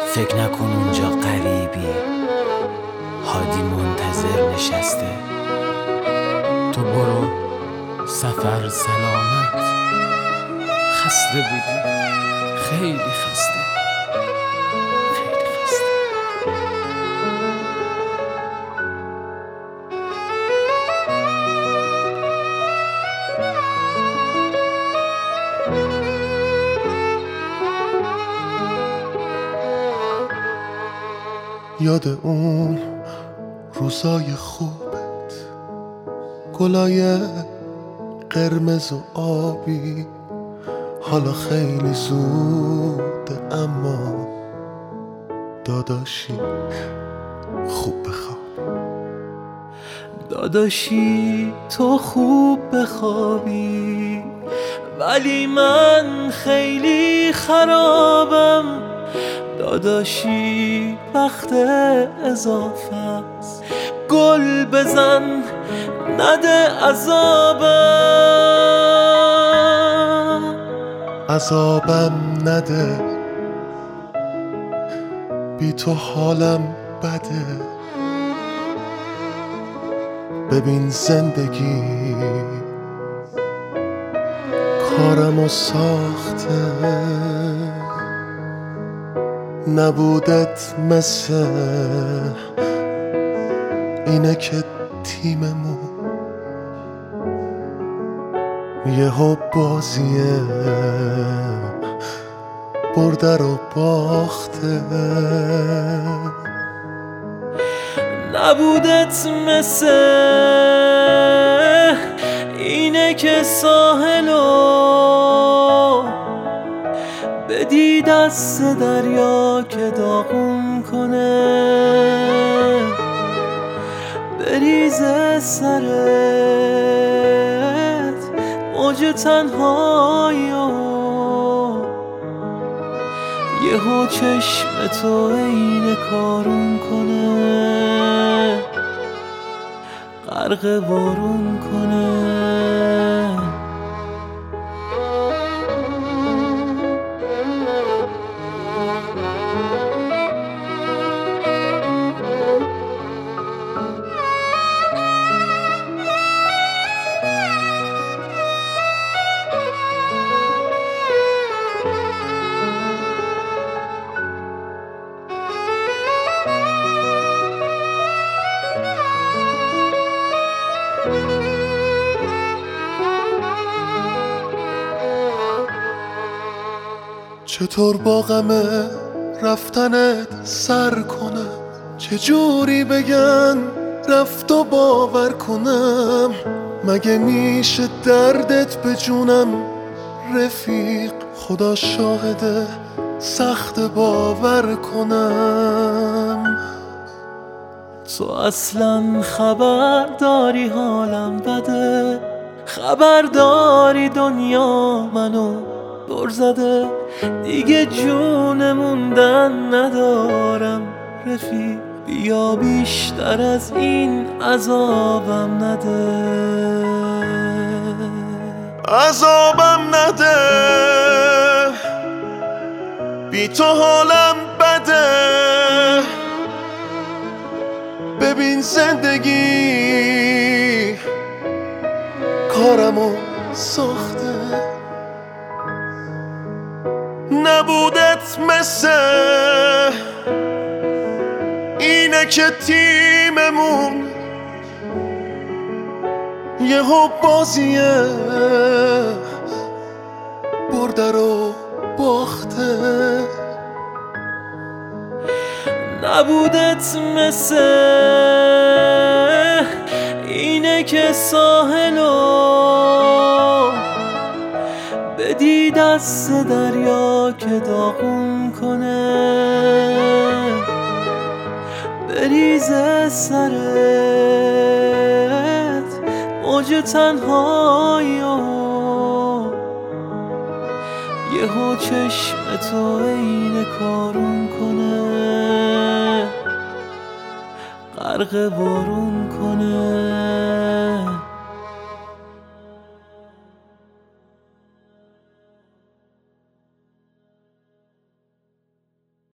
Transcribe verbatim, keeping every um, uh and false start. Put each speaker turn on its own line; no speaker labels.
فکر نکن اونجا غریبی، هادی منتظر نشسته. تو برو سفر سلامت. خسته بودی، خیلی خسته، خیلی خسته.
یاد اون روزای خوبت، گلای قرمز و آبی، حالا خیلی زوده اما داداشی خوب بخواب.
داداشی تو خوب بخوابی، ولی من خیلی خرابم. داداشی وقت اضافه است، گل بزن نده عذابم.
عذابم نده، بی تو حالم بده. ببین زندگی کارمو ساخته، نبودت مثل اینه که تیممون یهو بازیه برده رو باخته.
نبودت مثل اینه که ساحلو بدی دست دریا که داغون کنه، بریزه سرت موج تنهاییو، یهو چشم تو عین کارون کنه، غرق بارون کنه.
چطور با غم رفتنت سر کنم، چجوری بگن رفت و باور کنم. مگه میشه دردت به جونم رفیق، خدا شاهده سخت باور کنم.
تو اصلا خبر داری حالم بده، خبر داری دنیا منو دور زده. دیگه جون موندن ندارم رفیق، بیا بیشتر از این عذابم نده.
عذابم نده، بی تو حالم بده. ببین زندگی کارمو ساخته، نبودت مثل اینه که تیممون یهو بازیه برده رو باخته.
نبودت مثل اینه که ساحلو بدی دست دریا که داغون کنه، بریزه سرت موج تنهاییو، یهو چشم تو عین کارون کنه، غرق بارون کنه.